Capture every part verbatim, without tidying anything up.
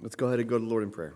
Let's go ahead and go to the Lord in prayer.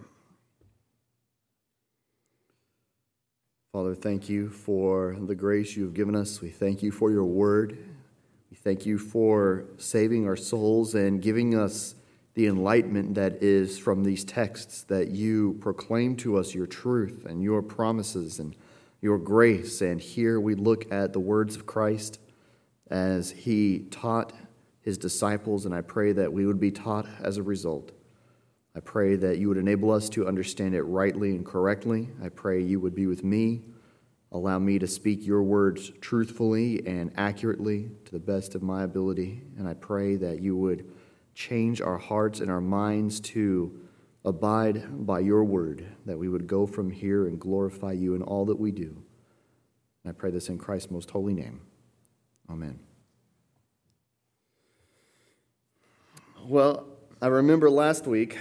Father, thank you for the grace you have given us. We thank you for your word. We thank you for saving our souls and giving us the enlightenment that is from these texts, that you proclaim to us your truth and your promises and your grace. And here we look at the words of Christ as he taught his disciples, and I pray that we would be taught as a result. I pray that you would enable us to understand it rightly and correctly. I pray you would be with me. Allow me to speak your words truthfully and accurately to the best of my ability. And I pray that you would change our hearts and our minds to abide by your word, that we would go from here and glorify you in all that we do. And I pray this in Christ's most holy name. Amen. Well, I remember last week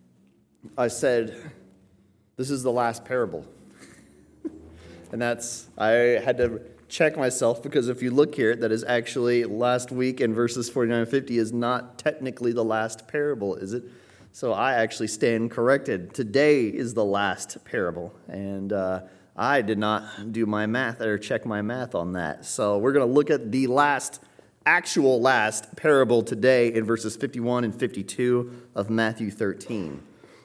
I said, this is the last parable. And that's, I had to check myself, because if you look here, that is actually last week in verses forty-nine and fifty is not technically the last parable, is it? So I actually stand corrected. Today is the last parable. And uh, I did not do my math or check my math on that. So we're going to look at the last, actual last parable today in verses fifty-one and fifty-two of Matthew thirteen.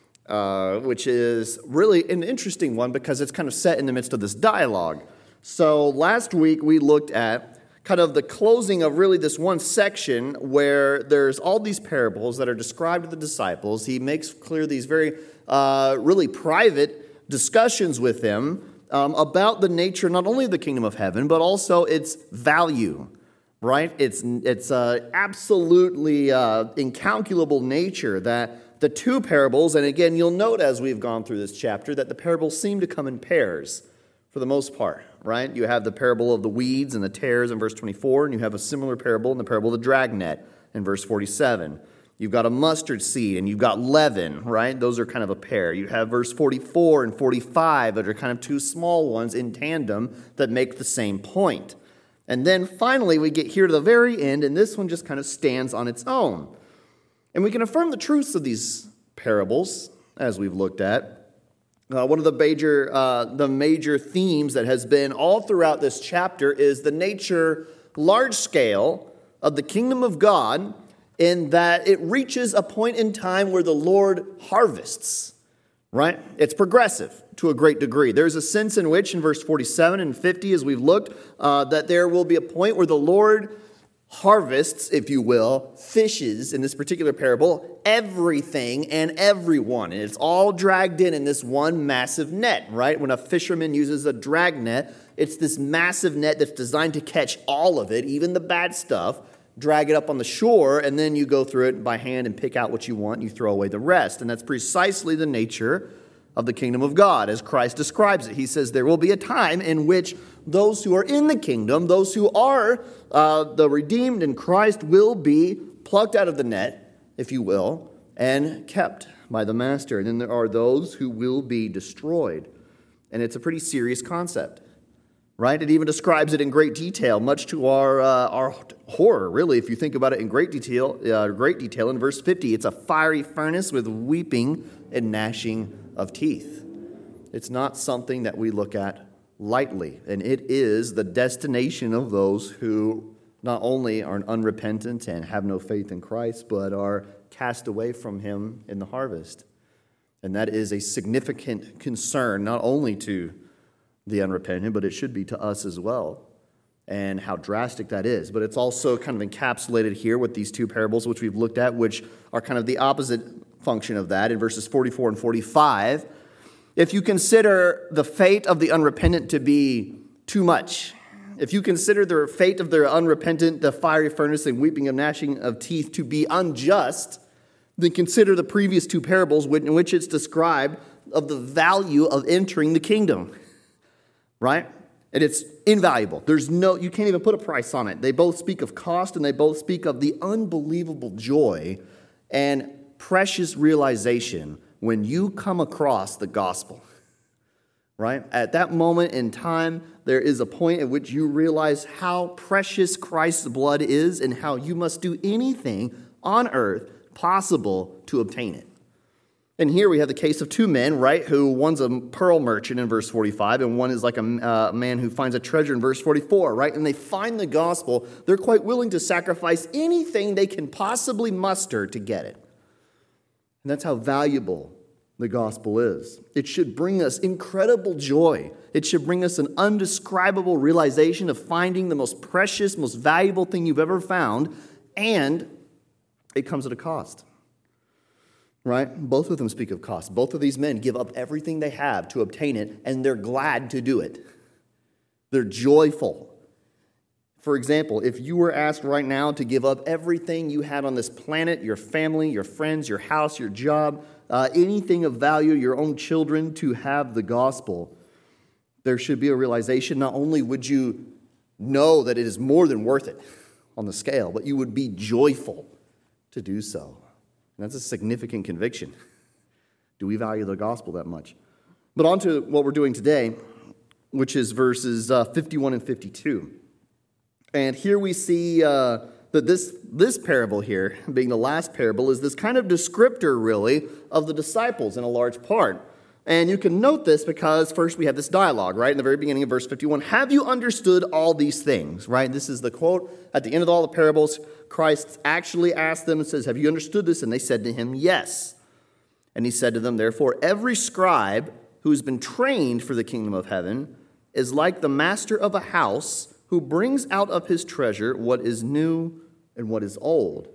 Uh, which is really an interesting one because it's kind of set in the midst of this dialogue. So last week we looked at kind of the closing of really this one section where there's all these parables that are described to the disciples. He makes clear these very uh, really private discussions with them um, about the nature not only of the kingdom of heaven, but also its value, right? It's, it's uh, absolutely uh, incalculable nature that the two parables, and again, you'll note as we've gone through this chapter that the parables seem to come in pairs for the most part, right? You have the parable of the weeds and the tares in verse twenty-four, and you have a similar parable in the parable of the dragnet in verse forty-seven. You've got a mustard seed and you've got leaven, right? Those are kind of a pair. You have verse forty-four and forty-five that are kind of two small ones in tandem that make the same point. And then finally, we get here to the very end, and this one just kind of stands on its own. And we can affirm the truths of these parables, as we've looked at. Uh, one of the major, uh, the major themes that has been all throughout this chapter is the nature, large scale, of the kingdom of God, in that it reaches a point in time where the Lord harvests, right? It's progressive to a great degree. There's a sense in which, in verse forty-seven and fifty, as we've looked, uh, that there will be a point where the Lord harvests, if you will, fishes in this particular parable, everything and everyone. And it's all dragged in in this one massive net, right? When a fisherman uses a drag net, it's this massive net that's designed to catch all of it, even the bad stuff, drag it up on the shore, and then you go through it by hand and pick out what you want, and you throw away the rest. And that's precisely the nature of the kingdom of God, as Christ describes it. He says there will be a time in which those who are in the kingdom, those who are uh, the redeemed in Christ, will be plucked out of the net, if you will, and kept by the master. And then there are those who will be destroyed. And it's a pretty serious concept, right? It even describes it in great detail, much to our uh, our horror, really, if you think about it in great detail. Uh, great detail in verse fifty, it's a fiery furnace with weeping and gnashing of teeth. It's not something that we look at lightly, and it is the destination of those who not only are unrepentant and have no faith in Christ, but are cast away from him in the harvest. And that is a significant concern, not only to the unrepentant, but it should be to us as well, and how drastic that is. But it's also kind of encapsulated here with these two parables, which we've looked at, which are kind of the opposite function of that in verses forty-four and forty-five. If you consider the fate of the unrepentant to be too much, if you consider the fate of the unrepentant, the fiery furnace and weeping and gnashing of teeth to be unjust, then consider the previous two parables in which it's described of the value of entering the kingdom, right? And it's invaluable. There's no, you can't even put a price on it. They both speak of cost, and they both speak of the unbelievable joy and precious realization when you come across the gospel, right? At that moment in time, there is a point at which you realize how precious Christ's blood is and how you must do anything on earth possible to obtain it. And here we have the case of two men, right, who one's a pearl merchant in verse forty-five, and one is like a uh, man who finds a treasure in verse forty-four, right? And they find the gospel. They're quite willing to sacrifice anything they can possibly muster to get it. And that's how valuable the gospel is. It should bring us incredible joy. It should bring us an undescribable realization of finding the most precious, most valuable thing you've ever found, and it comes at a cost. Right? Both of them speak of cost. Both of these men give up everything they have to obtain it, and they're glad to do it. They're joyful. For example, if you were asked right now to give up everything you had on this planet, your family, your friends, your house, your job, uh, anything of value, your own children, to have the gospel, there should be a realization. Not only would you know that it is more than worth it on the scale, but you would be joyful to do so. And that's a significant conviction. Do we value the gospel that much? But on to what we're doing today, which is verses uh, fifty-one and fifty-two. And here we see uh, that this, this parable here, being the last parable, is this kind of descriptor, really, of the disciples in a large part. And you can note this because first we have this dialogue, right? In the very beginning of verse fifty-one, have you understood all these things, right? This is the quote at the end of all the parables. Christ actually asked them and says, have you understood this? And they said to him, yes. And he said to them, therefore, every scribe who has been trained for the kingdom of heaven is like the master of a house who brings out of his treasure what is new and what is old.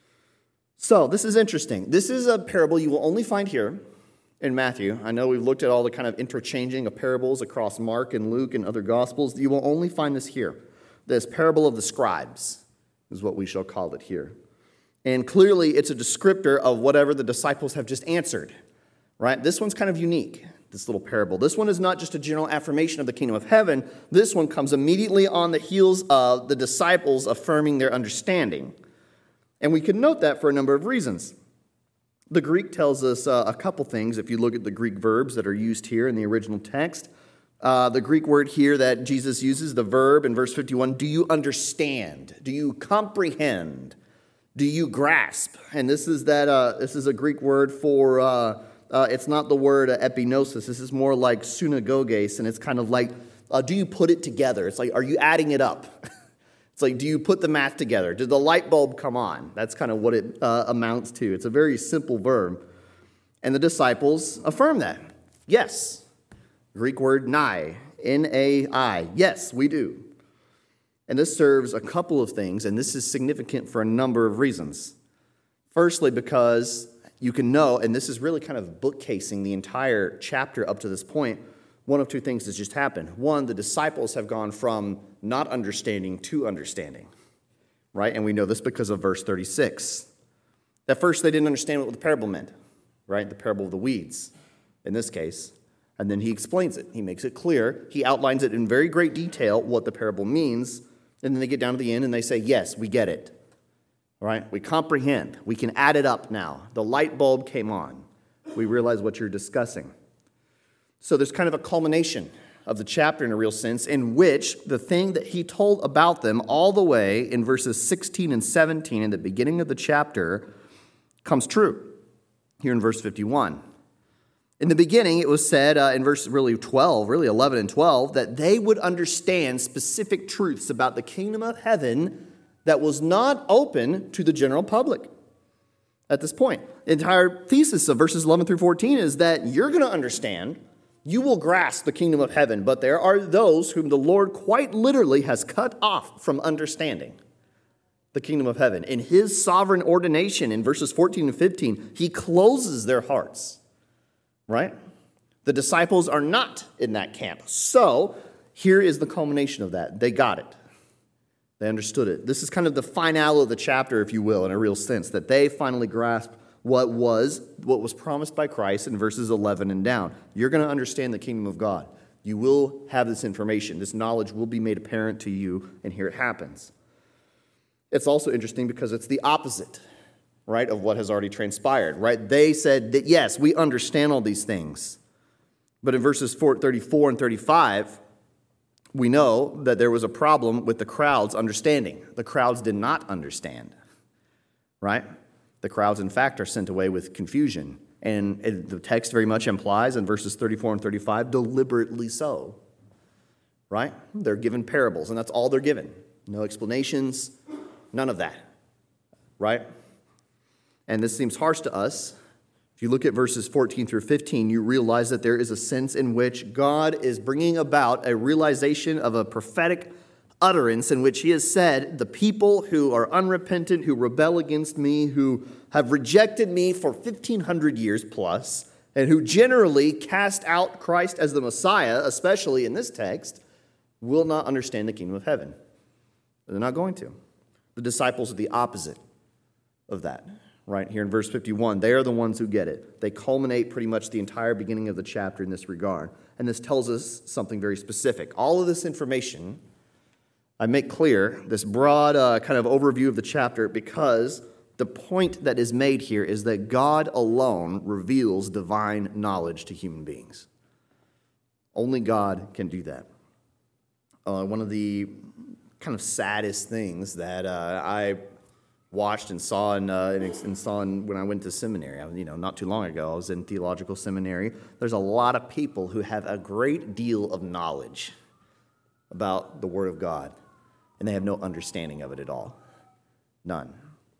So this is interesting. This is a parable you will only find here in Matthew. I know we've looked at all the kind of interchanging of parables across Mark and Luke and other Gospels. You will only find this here. This parable of the scribes is what we shall call it here. And clearly it's a descriptor of whatever the disciples have just answered, right? This one's kind of unique, this little parable. This one is not just a general affirmation of the kingdom of heaven. This one comes immediately on the heels of the disciples affirming their understanding. And we can note that for a number of reasons. The Greek tells us uh, a couple things if you look at the Greek verbs that are used here in the original text. Uh, the Greek word here that Jesus uses, the verb in verse fifty-one, do you understand? Do you comprehend? Do you grasp? And this is that. Uh, this is a Greek word for, uh, uh, it's not the word uh, epinosis. This is more like synagoges, and it's kind of like, uh, do you put it together? It's like, are you adding it up? It's like, do you put the math together? Did the light bulb come on? That's kind of what it uh, amounts to. It's a very simple verb. And the disciples affirm that. Yes. Greek word nai, N A I. Yes, we do. And this serves a couple of things, and this is significant for a number of reasons. Firstly, because you can know, and this is really kind of bookcasing the entire chapter up to this point, one of two things has just happened. One, the disciples have gone from not understanding to understanding, right? And we know this because of verse thirty-six. At first, they didn't understand what the parable meant, right? The parable of the weeds, in this case. And then he explains it. He makes it clear. He outlines it in very great detail, what the parable means. And then they get down to the end and they say, yes, we get it. All right? We comprehend. We can add it up now. The light bulb came on. We realize what you're discussing. So there's kind of a culmination of the chapter in a real sense, in which the thing that he told about them all the way in verses sixteen and seventeen in the beginning of the chapter comes true here in verse fifty-one. In the beginning, it was said uh, in verse really twelve, really eleven and twelve, that they would understand specific truths about the kingdom of heaven that was not open to the general public at this point. The entire thesis of verses eleven through fourteen is that you're going to understand, you will grasp the kingdom of heaven, but there are those whom the Lord quite literally has cut off from understanding the kingdom of heaven. In his sovereign ordination in verses fourteen and fifteen, he closes their hearts. Right? The disciples are not in that camp. So here is the culmination of that. They got it. They understood it. This is kind of the finale of the chapter, if you will, in a real sense, that they finally grasped what was what was promised by Christ in verses eleven and down. You're going to understand the kingdom of God. You will have this information. This knowledge will be made apparent to you, and here it happens. It's also interesting because it's the opposite, right, of what has already transpired, right? They said that, yes, we understand all these things. But in verses thirty-four and thirty-five, we know that there was a problem with the crowd's understanding. The crowds did not understand, right? The crowds, in fact, are sent away with confusion. And it, the text very much implies in verses thirty-four and thirty-five, deliberately so. Right? They're given parables, and that's all they're given. No explanations, none of that. Right? And this seems harsh to us. If you look at verses fourteen through fifteen, you realize that there is a sense in which God is bringing about a realization of a prophetic utterance in which he has said, the people who are unrepentant, who rebel against me, who have rejected me for fifteen hundred years plus, and who generally cast out Christ as the Messiah, especially in this text, will not understand the kingdom of heaven. They're not going to. The disciples are the opposite of that. Right here in verse fifty-one, they are the ones who get it. They culminate pretty much the entire beginning of the chapter in this regard. And this tells us something very specific. All of this information, I make clear, this broad uh, kind of overview of the chapter, because the point that is made here is that God alone reveals divine knowledge to human beings. Only God can do that. Uh, one of the kind of saddest things that uh, I watched and saw in, uh, and saw in, when I went to seminary, I, you know, not too long ago, I was in theological seminary. There's a lot of people who have a great deal of knowledge about the Word of God, and they have no understanding of it at all. None.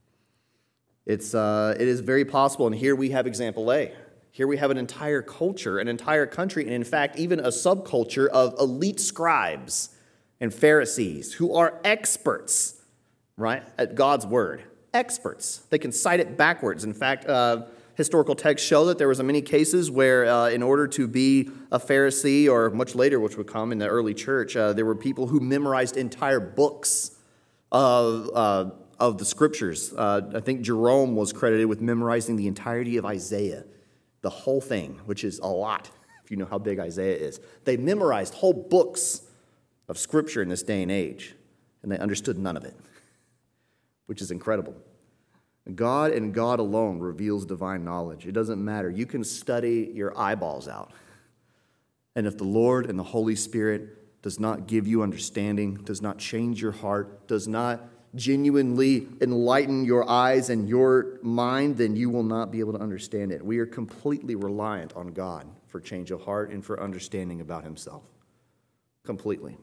It's uh, it is very possible, and here we have example A. Here we have an entire culture, an entire country, and in fact, even a subculture of elite scribes and Pharisees who are experts, right, at God's word. Experts. They can cite it backwards. In fact, uh, historical texts show that there was many cases where uh, in order to be a Pharisee, or much later, which would come in the early church, uh, there were people who memorized entire books of, uh, of the scriptures. Uh, I think Jerome was credited with memorizing the entirety of Isaiah, the whole thing, which is a lot, if you know how big Isaiah is. They memorized whole books of scripture in this day and age, and they understood none of it, which is incredible. God and God alone reveals divine knowledge. It doesn't matter. You can study your eyeballs out. And if the Lord and the Holy Spirit does not give you understanding, does not change your heart, does not genuinely enlighten your eyes and your mind, then you will not be able to understand it. We are completely reliant on God for change of heart and for understanding about himself. Completely.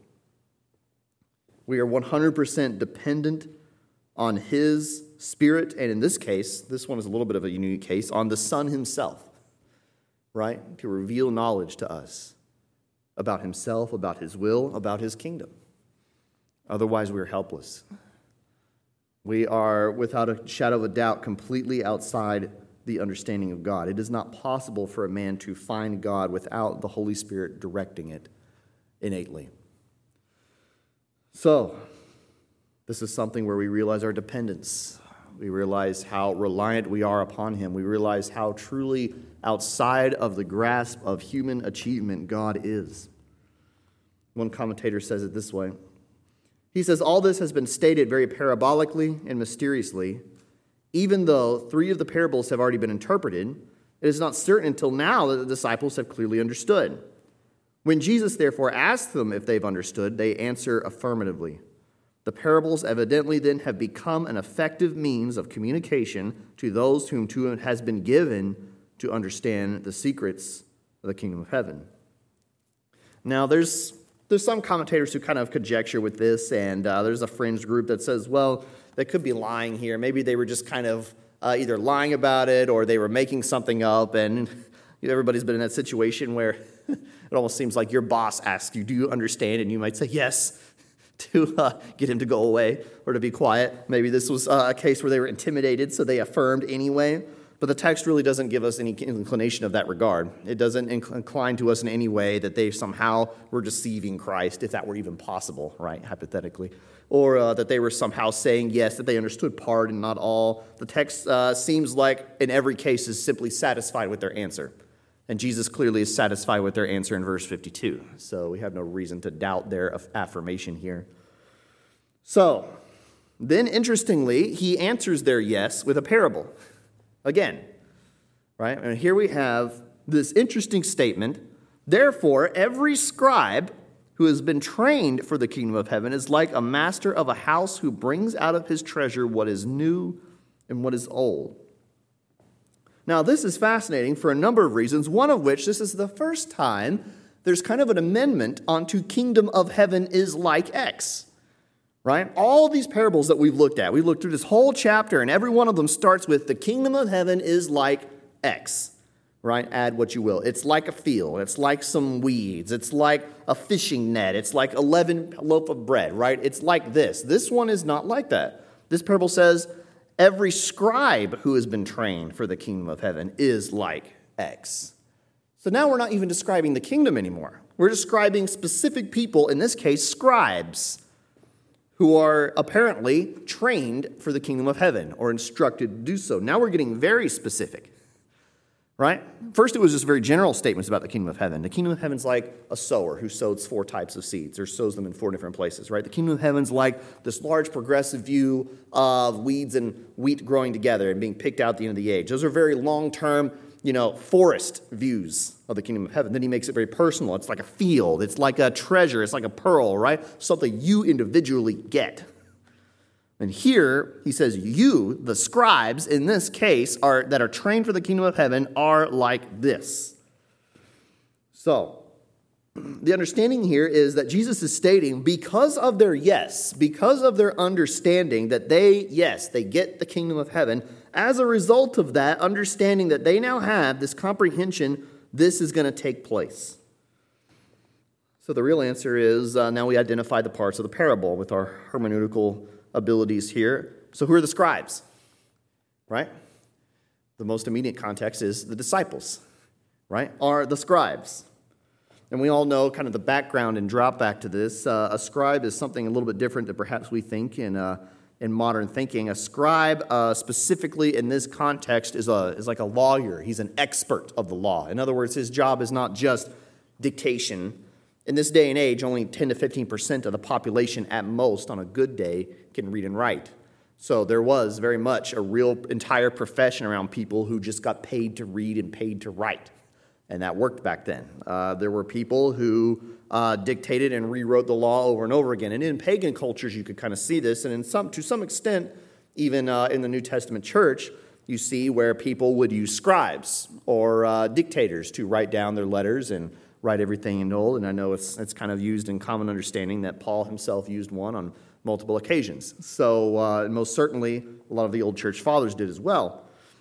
We are one hundred percent dependent on his Spirit, and in this case, this one is a little bit of a unique case, on the Son himself, right? To reveal knowledge to us about himself, about his will, about his kingdom. Otherwise, we are helpless. We are, without a shadow of a doubt, completely outside the understanding of God. It is not possible for a man to find God without the Holy Spirit directing it innately. So, this is something where we realize our dependence. We realize how reliant we are upon him. We realize how truly outside of the grasp of human achievement God is. One commentator says it this way. He says, all this has been stated very parabolically and mysteriously. Even though three of the parables have already been interpreted, it is not certain until now that the disciples have clearly understood. When Jesus therefore asks them if they've understood, they answer affirmatively. The parables evidently then have become an effective means of communication to those whom it has been given to understand the secrets of the kingdom of heaven. Now, there's there's some commentators who kind of conjecture with this, and uh, there's a fringe group that says, well, they could be lying here. Maybe they were just kind of uh, either lying about it or they were making something up, and you know, everybody's been in that situation where it almost seems like your boss asks you, do you understand? And you might say, yes, to uh, get him to go away or to be quiet. Maybe this was uh, a case where they were intimidated, so they affirmed anyway. But the text really doesn't give us any inclination of that regard. It doesn't incline to us in any way that they somehow were deceiving Christ, if that were even possible, right, hypothetically. Or uh, that they were somehow saying, yes, that they understood part and not all. The text uh, seems like, in every case, is simply satisfied with their answer. And Jesus clearly is satisfied with their answer in verse fifty-two. So we have no reason to doubt their affirmation here. So, then interestingly, he answers their yes with a parable. Again, right? And here we have this interesting statement. Therefore, every scribe who has been trained for the kingdom of heaven is like a master of a house who brings out of his treasure what is new and what is old. Now, this is fascinating for a number of reasons, one of which, this is the first time there's kind of an amendment onto kingdom of heaven is like X, right? All these parables that we've looked at, we've looked through this whole chapter, and every one of them starts with the kingdom of heaven is like X, right? Add what you will. It's like a field. It's like some weeds. It's like a fishing net. It's like a leavened loaf of bread, right? It's like this. This one is not like that. This parable says, every scribe who has been trained for the kingdom of heaven is like X. So now we're not even describing the kingdom anymore. We're describing specific people, in this case, scribes, who are apparently trained for the kingdom of heaven or instructed to do so. Now we're getting very specific, right? First, it was just very general statements about the kingdom of heaven. The kingdom of heaven's like a sower who sows four types of seeds or sows them in four different places, right? The kingdom of heaven's like this large progressive view of weeds and wheat growing together and being picked out at the end of the age. Those are very long-term, you know, forest views of the kingdom of heaven. Then he makes it very personal. It's like a field. It's like a treasure. It's like a pearl, right? Something you individually get. And here he says, you, the scribes, in this case, are that are trained for the kingdom of heaven, are like this. So, the understanding here is that Jesus is stating, because of their yes, because of their understanding that they, yes, they get the kingdom of heaven, as a result of that, understanding that they now have this comprehension, this is going to take place. So the real answer is, uh, now we identify the parts of the parable with our hermeneutical abilities here. So who are the scribes? Right? The most immediate context is the disciples, right? Are the scribes. And we all know kind of the background and drop back to this. Uh, a scribe is something a little bit different than perhaps we think in uh, in modern thinking. A scribe, uh, specifically in this context, is a is like a lawyer. He's an expert of the law. In other words, his job is not just dictation. In this day and age, only ten to fifteen percent of the population at most on a good day can read and write. So there was very much a real entire profession around people who just got paid to read and paid to write. And that worked back then. Uh, there were people who uh, dictated and rewrote the law over and over again. And in pagan cultures, you could kind of see this. And in some, to some extent, even uh, in the New Testament church, you see where people would use scribes or uh, dictators to write down their letters and write everything in old. And I know it's it's kind of used in common understanding that Paul himself used one on multiple occasions. So uh, most certainly, a lot of the old church fathers did as well.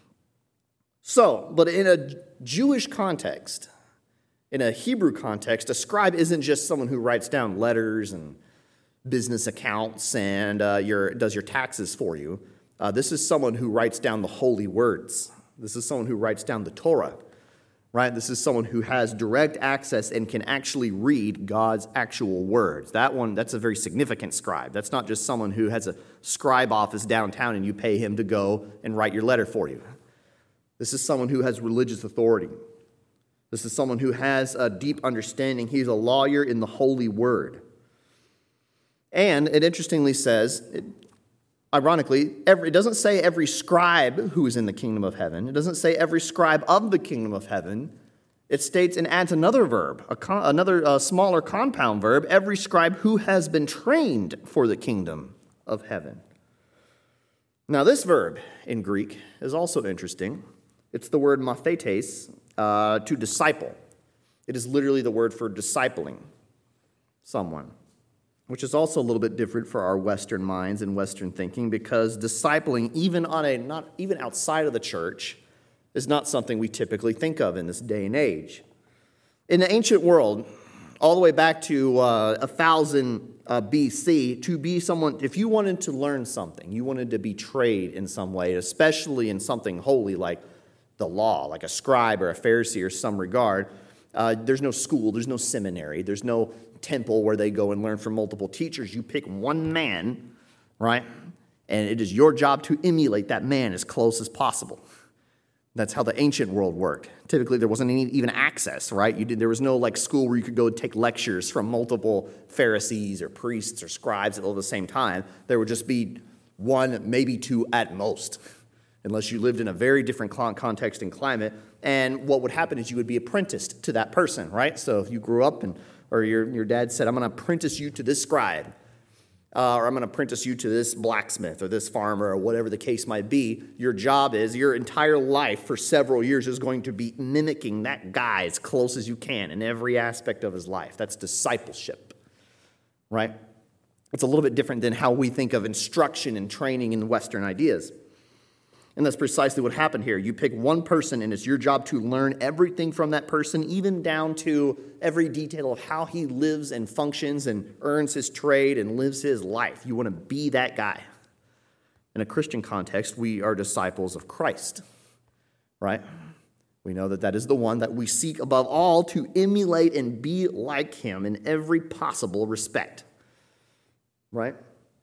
So, but in a Jewish context, in a Hebrew context, a scribe isn't just someone who writes down letters and business accounts and uh, your, does your taxes for you. Uh, this is someone who writes down the holy words. This is someone who writes down the Torah, right? This is someone who has direct access and can actually read God's actual words. That one, that's a very significant scribe. That's not just someone who has a scribe office downtown and you pay him to go and write your letter for you. This is someone who has religious authority. This is someone who has a deep understanding. He's a lawyer in the holy word. And it interestingly says, it, ironically, every, it doesn't say every scribe who is in the kingdom of heaven. It doesn't say every scribe of the kingdom of heaven. It states and adds another verb, a con, another uh, smaller compound verb, every scribe who has been trained for the kingdom of heaven. Now, this verb in Greek is also interesting. It's the word mathetes, uh, to disciple. It is literally the word for discipling someone, which is also a little bit different for our Western minds and Western thinking, because discipling, even on a not even outside of the church, is not something we typically think of in this day and age. In the ancient world, all the way back to uh, one thousand uh, B C, to be someone, if you wanted to learn something, you wanted to be trained in some way, especially in something holy like the law, like a scribe or a Pharisee or some regard, uh, there's no school, there's no seminary, there's no temple where they go and learn from multiple teachers. You pick one man, right? And it is your job to emulate that man as close as possible. That's how the ancient world worked. Typically, there wasn't any, even access, right? You did, there was no like school where you could go and take lectures from multiple Pharisees or priests or scribes at all the same time. There would just be one, maybe two at most, unless you lived in a very different context and climate. And what would happen is you would be apprenticed to that person, right? So if you grew up and or your, your dad said, I'm going to apprentice you to this scribe. uh, or I'm going to apprentice you to this blacksmith or this farmer or whatever the case might be. Your job is, your entire life for several years is going to be mimicking that guy as close as you can in every aspect of his life. That's discipleship, right? It's a little bit different than how we think of instruction and training in Western ideas. And that's precisely what happened here. You pick one person, and it's your job to learn everything from that person, even down to every detail of how he lives and functions and earns his trade and lives his life. You want to be that guy. In a Christian context, we are disciples of Christ, right? We know that that is the one that we seek above all to emulate and be like him in every possible respect, right?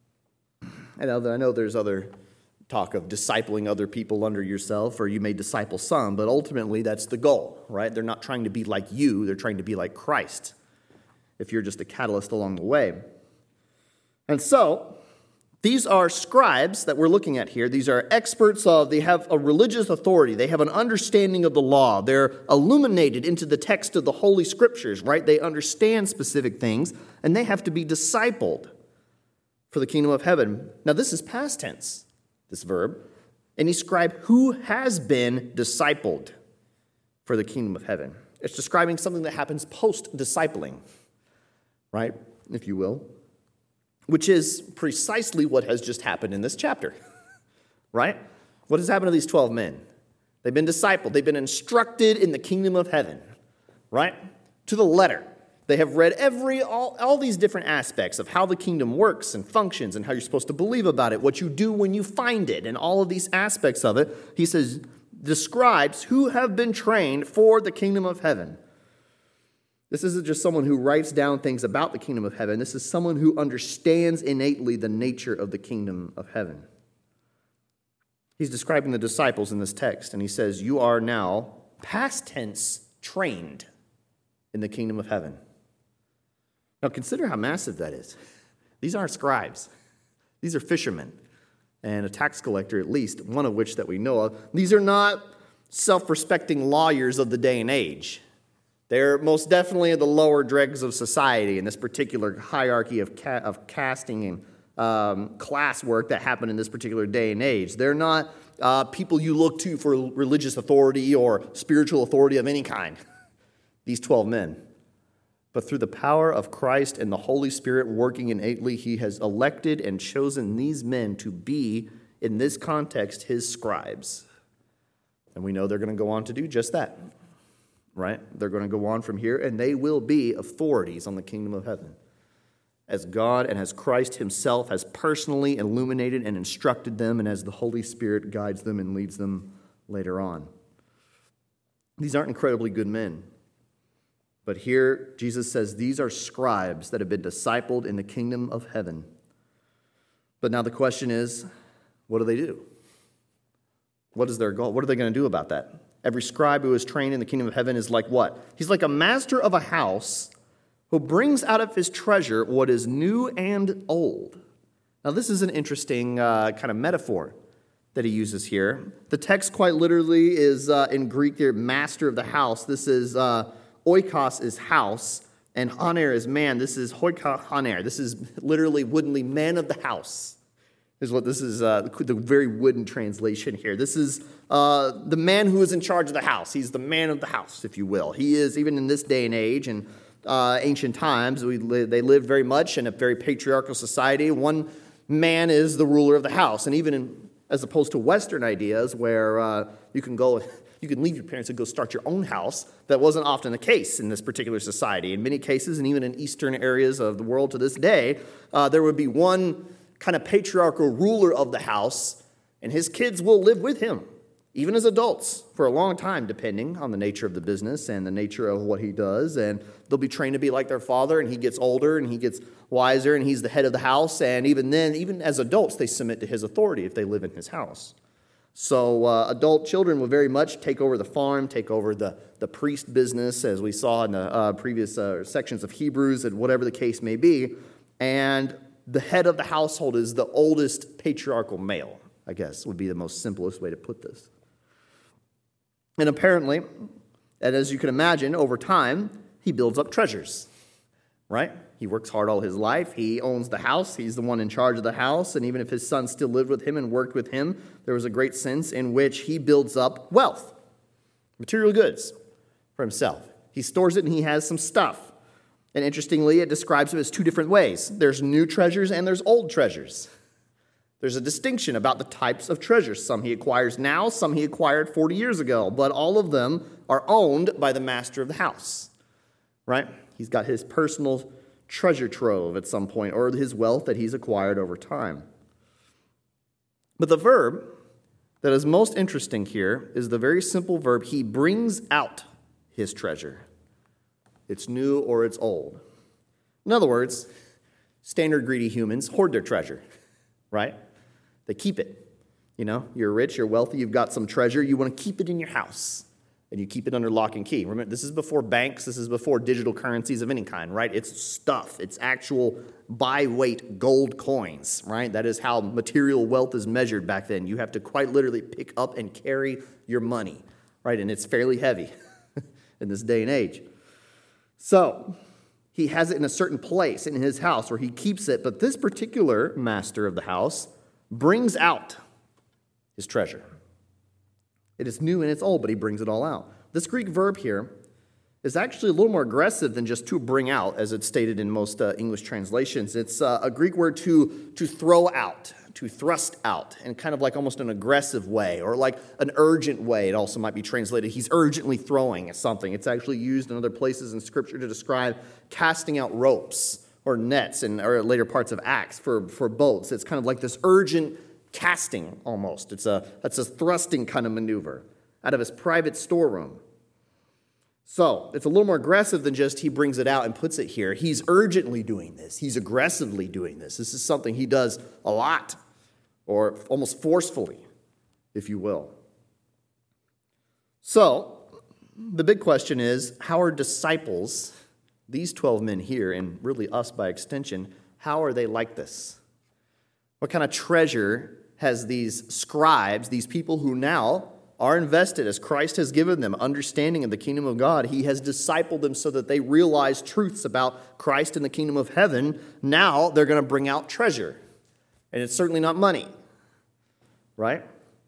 I know, I know there's other talk of discipling other people under yourself, or you may disciple some, but ultimately that's the goal, right? They're not trying to be like you, they're trying to be like Christ, if you're just a catalyst along the way. And so, these are scribes that we're looking at here. These are experts of, they have a religious authority, they have an understanding of the law, they're illuminated into the text of the Holy Scriptures, right? They understand specific things, and they have to be discipled for the kingdom of heaven. Now, this is past tense, this verb, any scribe who has been discipled for the kingdom of heaven. It's describing something that happens post-discipling, right, if you will, which is precisely what has just happened in this chapter, right? What has happened to these twelve men? They've been discipled. They've been instructed in the kingdom of heaven, right, to the letter. They have read every all, all these different aspects of how the kingdom works and functions and how you're supposed to believe about it, what you do when you find it, and all of these aspects of it. He says, the scribes who have been trained for the kingdom of heaven. This isn't just someone who writes down things about the kingdom of heaven. This is someone who understands innately the nature of the kingdom of heaven. He's describing the disciples in this text, and he says, you are now, past tense, trained in the kingdom of heaven. Now, consider how massive that is. These aren't scribes. These are fishermen and a tax collector, at least, one of which that we know of. These are not self-respecting lawyers of the day and age. They're most definitely the lower dregs of society in this particular hierarchy of, ca- of casting and um, class work that happened in this particular day and age. They're not uh, people you look to for religious authority or spiritual authority of any kind, these twelve men. But through the power of Christ and the Holy Spirit working innately, he has elected and chosen these men to be, in this context, his scribes. And we know they're going to go on to do just that, right? They're going to go on from here, and they will be authorities on the kingdom of heaven, as God and as Christ himself has personally illuminated and instructed them, and as the Holy Spirit guides them and leads them later on. These aren't incredibly good men. But here, Jesus says these are scribes that have been discipled in the kingdom of heaven. But now the question is, what do they do? What is their goal? What are they going to do about that? Every scribe who is trained in the kingdom of heaven is like what? He's like a master of a house who brings out of his treasure what is new and old. Now, this is an interesting uh, kind of metaphor that he uses here. The text quite literally is uh, in Greek here, master of the house. This is... Uh, Oikos is house, and haner is man. This is hoika haner. This is literally, woodenly, man of the house, is what this is, uh, the very wooden translation here. This is uh, the man who is in charge of the house. He's the man of the house, if you will. He is, even in this day and age, and uh, ancient times, we li- they lived very much in a very patriarchal society. One man is the ruler of the house, and even in, as opposed to Western ideas where uh, you can go... You can leave your parents and go start your own house. That wasn't often the case in this particular society. In many cases, and even in eastern areas of the world to this day, uh, there would be one kind of patriarchal ruler of the house, and his kids will live with him, even as adults, for a long time, depending on the nature of the business and the nature of what he does. And they'll be trained to be like their father, and he gets older, and he gets wiser, and he's the head of the house. And even then, even as adults, they submit to his authority if they live in his house. So uh, adult children will very much take over the farm, take over the, the priest business, as we saw in the uh, previous uh, sections of Hebrews, and whatever the case may be. And the head of the household is the oldest patriarchal male, I guess, would be the most simplest way to put this. And apparently, and as you can imagine, over time, he builds up treasures, right? He works hard all his life. He owns the house. He's the one in charge of the house. And even if his son still lived with him and worked with him, there was a great sense in which he builds up wealth, material goods for himself. He stores it and he has some stuff. And interestingly, it describes it as two different ways. There's new treasures and there's old treasures. There's a distinction about the types of treasures. Some he acquires now, some he acquired forty years ago. But all of them are owned by the master of the house, right? He's got his personal treasure trove at some point, or his wealth that he's acquired over time. But the verb that is most interesting here is the very simple verb, he brings out his treasure. It's new or it's old. In other words, standard greedy humans hoard their treasure, right? They keep it. You know, you're rich, you're wealthy, you've got some treasure, you want to keep it in your house. And you keep it under lock and key. Remember, this is before banks, this is before digital currencies of any kind, right? It's stuff. It's actual by-weight gold coins, right? That is how material wealth is measured back then. You have to quite literally pick up and carry your money, right? And it's fairly heavy in this day and age. So, he has it in a certain place in his house where he keeps it, but this particular master of the house brings out his treasure. It is new and it's old, but he brings it all out. This Greek verb here is actually a little more aggressive than just to bring out, as it's stated in most uh, English translations. It's uh, a Greek word to, to throw out, to thrust out, in kind of like almost an aggressive way, or like an urgent way. It also might be translated, he's urgently throwing something. It's actually used in other places in Scripture to describe casting out ropes or nets in or later parts of Acts for, for boats. It's kind of like this urgent casting almost. It's a that's a thrusting kind of maneuver out of his private storeroom. So it's a little more aggressive than just he brings it out and puts it here. He's urgently doing this. He's aggressively doing this. This is something he does a lot, or almost forcefully, if you will. So the big question is, how are disciples, these twelve men here, and really us by extension, how are they like this? What kind of treasure has these scribes, these people who now are invested as Christ has given them understanding of the kingdom of God? He has discipled them so that they realize truths about Christ and the kingdom of heaven. Now they're going to bring out treasure. And it's certainly not money, right?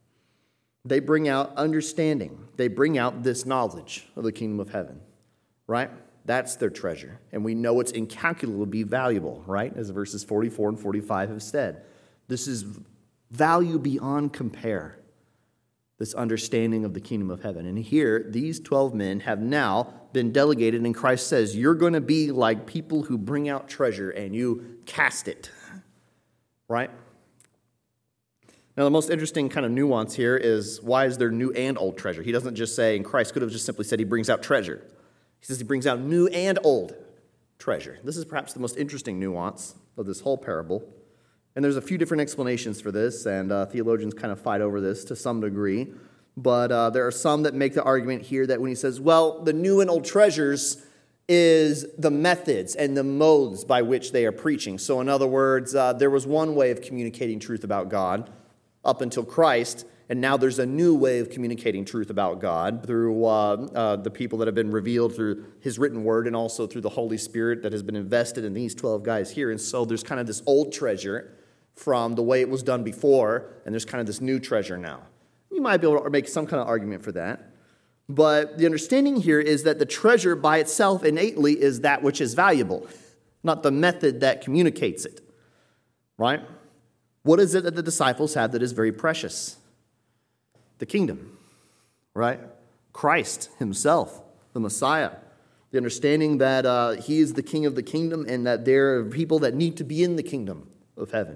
They bring out understanding. They bring out this knowledge of the kingdom of heaven, right? That's their treasure. And we know it's incalculably valuable, right? As verses forty-four and forty-five have said. This is value beyond compare, this understanding of the kingdom of heaven. And here, these twelve men have now been delegated, and Christ says, you're going to be like people who bring out treasure and you cast it, right? Now, the most interesting kind of nuance here is, why is there new and old treasure? He doesn't just say, and Christ could have just simply said he brings out treasure. He says he brings out new and old treasure. This is perhaps the most interesting nuance of this whole parable. And there's a few different explanations for this, and uh, theologians kind of fight over this to some degree. But uh, there are some that make the argument here that when he says, well, the new and old treasures is the methods and the modes by which they are preaching. So in other words, uh, there was one way of communicating truth about God up until Christ, and now there's a new way of communicating truth about God through uh, uh, the people that have been revealed through his written word and also through the Holy Spirit that has been invested in these twelve guys here. And so there's kind of this old treasure from the way it was done before, and there's kind of this new treasure now. You might be able to make some kind of argument for that. But the understanding here is that the treasure by itself innately is that which is valuable, not the method that communicates it, right? What is it that the disciples have that is very precious? The kingdom, right? Christ himself, the Messiah. The understanding that uh, he is the king of the kingdom and that there are people that need to be in the kingdom of heaven.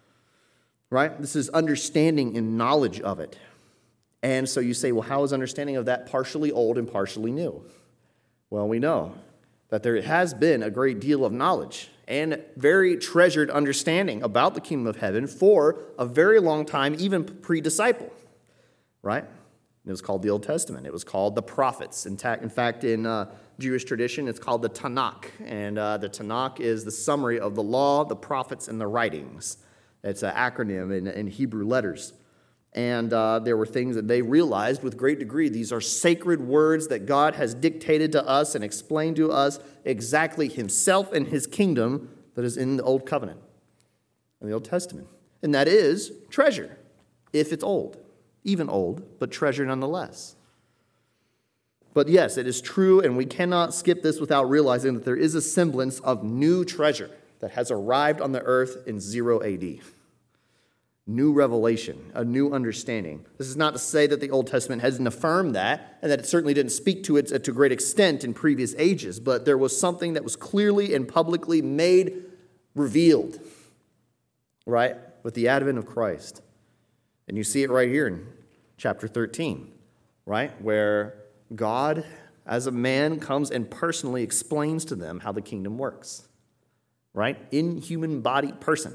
Right? This is understanding and knowledge of it. And so you say, well, how is understanding of that partially old and partially new? Well, we know that there has been a great deal of knowledge and very treasured understanding about the kingdom of heaven for a very long time, even pre-disciple. Right? It was called the Old Testament. It was called the prophets. In, ta- in fact, in uh, Jewish tradition, it's called the Tanakh. And uh, the Tanakh is the summary of the law, the prophets, and the writings. It's an acronym in, in Hebrew letters. And uh, there were things that they realized with great degree. These are sacred words that God has dictated to us and explained to us exactly himself and his kingdom that is in the Old Covenant, in the Old Testament. And that is treasure, if it's old. Even old, but treasure nonetheless. But yes, it is true, and we cannot skip this without realizing that there is a semblance of new treasure that has arrived on the earth in zero A D. New revelation, a new understanding. This is not to say that the Old Testament hasn't affirmed that, and that it certainly didn't speak to it to a great extent in previous ages, but there was something that was clearly and publicly made, revealed, right, with the advent of Christ. And you see it right here in chapter thirteen, right, where God, as a man, comes and personally explains to them how the kingdom works, right, in human body person.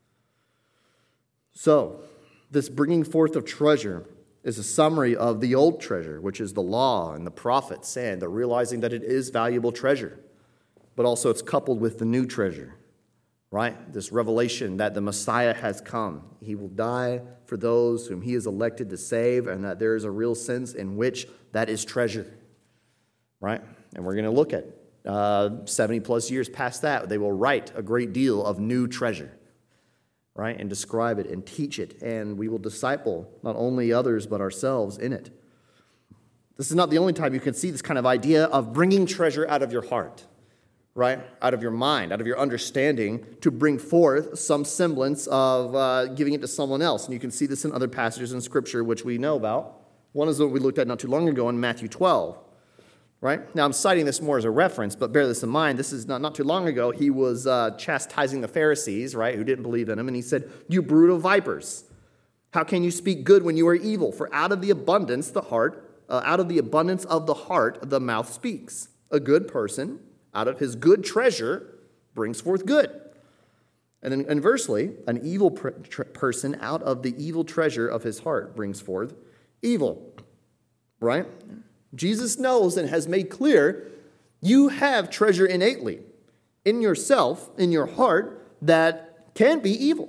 So, this bringing forth of treasure is a summary of the old treasure, which is the law and the prophets, and the realizing that it is valuable treasure. But also it's coupled with the new treasure, right? This revelation that the Messiah has come. He will die for those whom he is elected to save, and that there is a real sense in which that is treasure, right? And we're going to look at uh, seventy plus years past that. They will write a great deal of new treasure, right, and describe it and teach it, and we will disciple not only others but ourselves in it. This is not the only time you can see this kind of idea of bringing treasure out of your heart, right, out of your mind, out of your understanding, to bring forth some semblance of uh, giving it to someone else. And you can see this in other passages in Scripture which we know about. One is what we looked at not too long ago in Matthew twelve. Right? Now, I'm citing this more as a reference, but bear this in mind. This is not, not too long ago. He was uh, chastising the Pharisees, right, who didn't believe in him. And he said, "You brood of vipers, how can you speak good when you are evil? For out of the abundance, the heart, uh, out of the abundance of the heart, the mouth speaks. A good person, out of his good treasure, brings forth good. And then inversely, an evil per- tr- person, out of the evil treasure of his heart, brings forth evil." Right? Jesus knows and has made clear you have treasure innately in yourself, in your heart, that can be evil.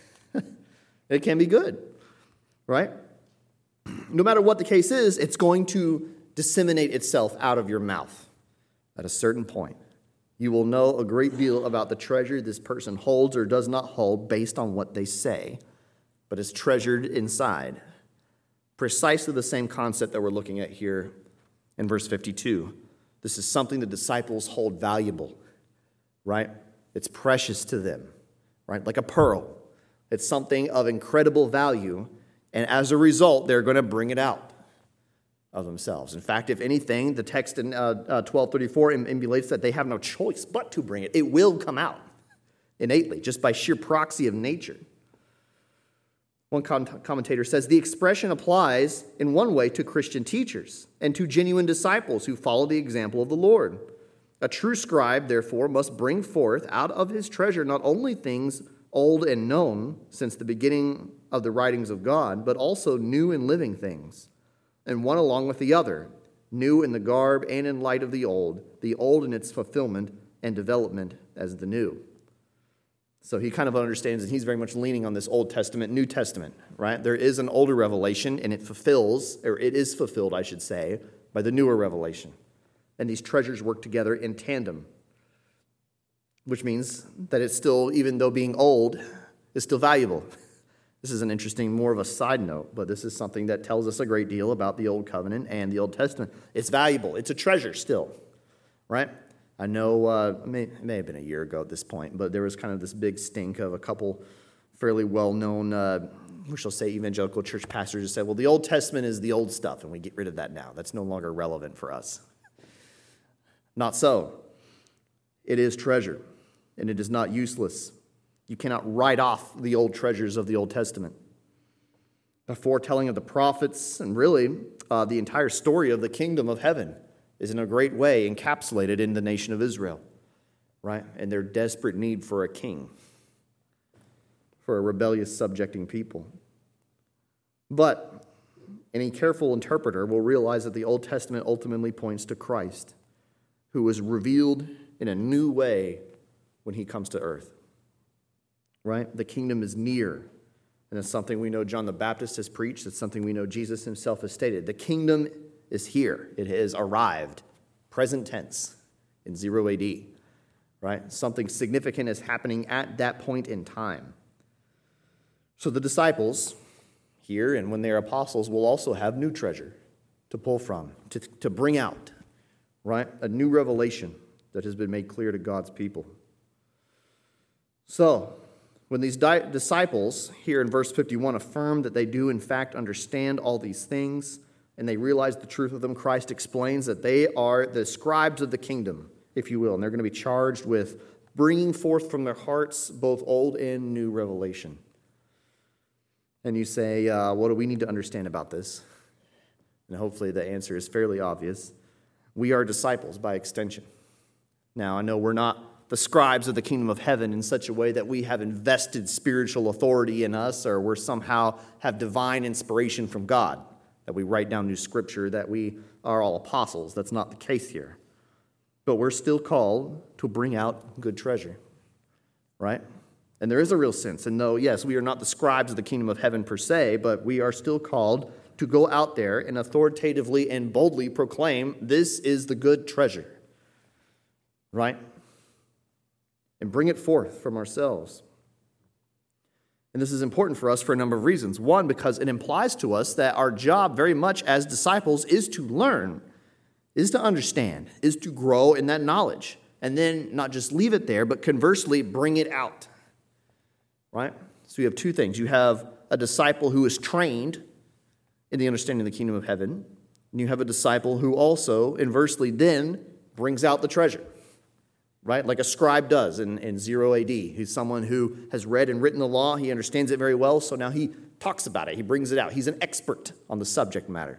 It can be good, right? No matter what the case is, it's going to disseminate itself out of your mouth at a certain point. You will know a great deal about the treasure this person holds or does not hold based on what they say, but it's treasured inside. Precisely the same concept that we're looking at here in verse fifty-two. This is something the disciples hold valuable, right? It's precious to them, right? Like a pearl. It's something of incredible value, and as a result, they're going to bring it out of themselves. In fact, if anything, the text in uh, uh, twelve thirty-four emulates that they have no choice but to bring it. It will come out innately, just by sheer proxy of nature. One commentator says, the expression applies in one way to Christian teachers and to genuine disciples who follow the example of the Lord. A true scribe, therefore, must bring forth out of his treasure not only things old and known since the beginning of the writings of God, but also new and living things, and one along with the other, new in the garb and in light of the old, the old in its fulfillment and development as the new. So he kind of understands, and he's very much leaning on this Old Testament, New Testament, right? There is an older revelation, and it fulfills, or it is fulfilled, I should say, by the newer revelation. And these treasures work together in tandem, which means that it's still, even though being old, is still valuable. This is an interesting, more of a side note, but this is something that tells us a great deal about the Old Covenant and the Old Testament. It's valuable. It's a treasure still, right? I know uh, it, may, it may have been a year ago at this point, but there was kind of this big stink of a couple fairly well-known, uh, we shall say, evangelical church pastors who said, well, the Old Testament is the old stuff, and we get rid of that now. That's no longer relevant for us. Not so. It is treasure, and it is not useless. You cannot write off the old treasures of the Old Testament. The foretelling of the prophets, and really uh, the entire story of the kingdom of heaven, is in a great way encapsulated in the nation of Israel, right? And their desperate need for a king, for a rebellious, subjecting people. But any careful interpreter will realize that the Old Testament ultimately points to Christ, who was revealed in a new way when he comes to earth, right? The kingdom is near, And it's something we know John the Baptist has preached. It's something we know Jesus himself has stated. The kingdom is here. It has arrived. Present tense in zero A D. Right? Something significant is happening at that point in time. So the disciples here, and when they are apostles, will also have new treasure to pull from, to, to bring out, right? A new revelation that has been made clear to God's people. So, when these di- disciples here in verse fifty-one affirm that they do in fact understand all these things, and they realize the truth of them, Christ explains that they are the scribes of the kingdom, if you will, and they're going to be charged with bringing forth from their hearts both old and new revelation. And you say, uh, what do we need to understand about this? And hopefully the answer is fairly obvious. We are disciples by extension. Now, I know we're not the scribes of the kingdom of heaven in such a way that we have invested spiritual authority in us, or we're somehow have divine inspiration from God, that we write down new scripture, that we are all apostles. That's not the case here. But we're still called to bring out good treasure, right? And there is a real sense. And though, yes, we are not the scribes of the kingdom of heaven per se, but we are still called to go out there and authoritatively and boldly proclaim, this is the good treasure, right? And bring it forth from ourselves. And this is important for us for a number of reasons. One, because it implies to us that our job very much as disciples is to learn, is to understand, is to grow in that knowledge. And then not just leave it there, but conversely bring it out. Right? So you have two things. You have a disciple who is trained in the understanding of the kingdom of heaven, and you have a disciple who also, inversely, then brings out the treasure. Right? Like a scribe does in, in zero A D. He's someone who has read and written the law. He understands it very well, so now he talks about it. He brings it out. He's an expert on the subject matter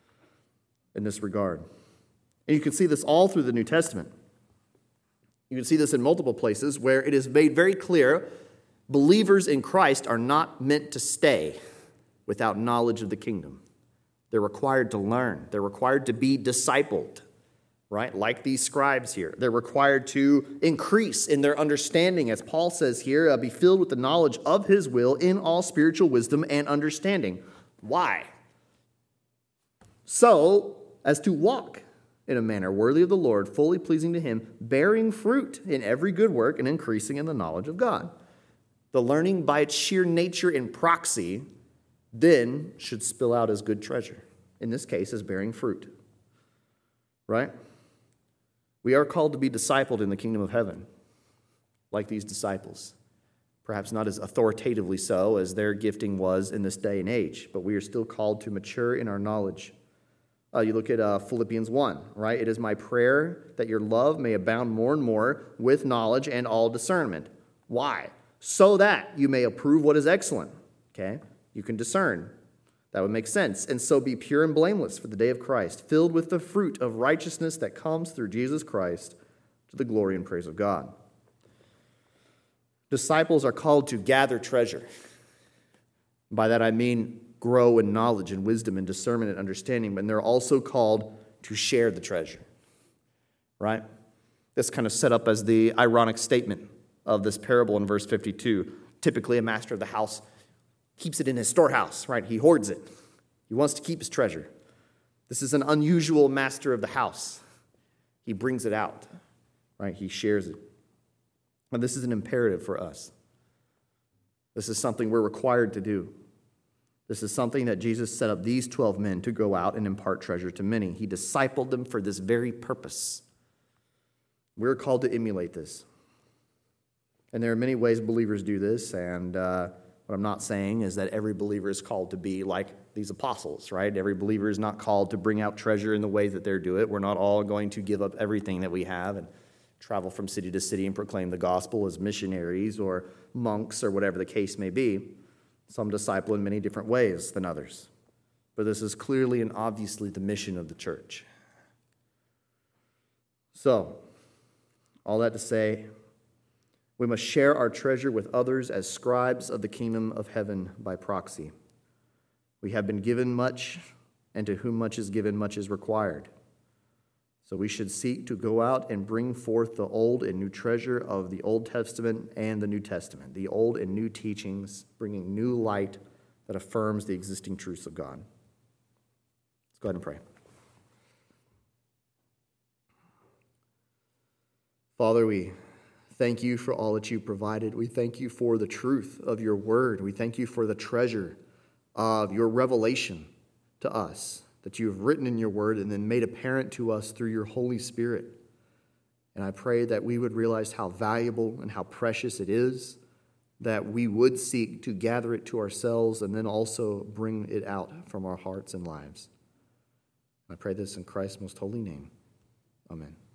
in this regard. And you can see this all through the New Testament. You can see this in multiple places where it is made very clear believers in Christ are not meant to stay without knowledge of the kingdom. They're required to learn. They're required to be discipled, right? Like these scribes here. They're required to increase in their understanding, as Paul says here, uh, be filled with the knowledge of his will in all spiritual wisdom and understanding. Why? So as to walk in a manner worthy of the Lord, fully pleasing to him, bearing fruit in every good work and increasing in the knowledge of God. The learning by its sheer nature and proxy then should spill out as good treasure. In this case, as bearing fruit. Right? We are called to be discipled in the kingdom of heaven, like these disciples. Perhaps not as authoritatively so as their gifting was in this day and age, but we are still called to mature in our knowledge. Uh, you look at uh, Philippians one, right? It is my prayer that your love may abound more and more with knowledge and all discernment. Why? So that you may approve what is excellent. Okay? You can discern. That would make sense. And so be pure and blameless for the day of Christ, filled with the fruit of righteousness that comes through Jesus Christ to the glory and praise of God. Disciples are called to gather treasure. By that I mean grow in knowledge and wisdom and discernment and understanding, but they're also called to share the treasure. Right? This kind of set up as the ironic statement of this parable in verse fifty-two. Typically, a master of the house keeps it in his storehouse, right? He hoards it. He wants to keep his treasure. This is an unusual master of the house. He brings it out, right? He shares it. And this is an imperative for us. This is something we're required to do. This is something that Jesus set up these twelve men to go out and impart treasure to many. He discipled them for this very purpose. We're called to emulate this. And there are many ways believers do this, and uh, what I'm not saying is that every believer is called to be like these apostles, right? Every believer is not called to bring out treasure in the way that they're doing it. We're not all going to give up everything that we have and travel from city to city and proclaim the gospel as missionaries or monks or whatever the case may be. Some disciple in many different ways than others. But this is clearly and obviously the mission of the church. So, all that to say, we must share our treasure with others as scribes of the kingdom of heaven by proxy. We have been given much, and to whom much is given, much is required. So we should seek to go out and bring forth the old and new treasure of the Old Testament and the New Testament, the old and new teachings, bringing new light that affirms the existing truths of God. Let's go ahead and pray. Father, we thank you for all that you provided. We thank you for the truth of your word. We thank you for the treasure of your revelation to us that you have written in your word and then made apparent to us through your Holy Spirit. And I pray that we would realize how valuable and how precious it is, that we would seek to gather it to ourselves and then also bring it out from our hearts and lives. I pray this in Christ's most holy name. Amen.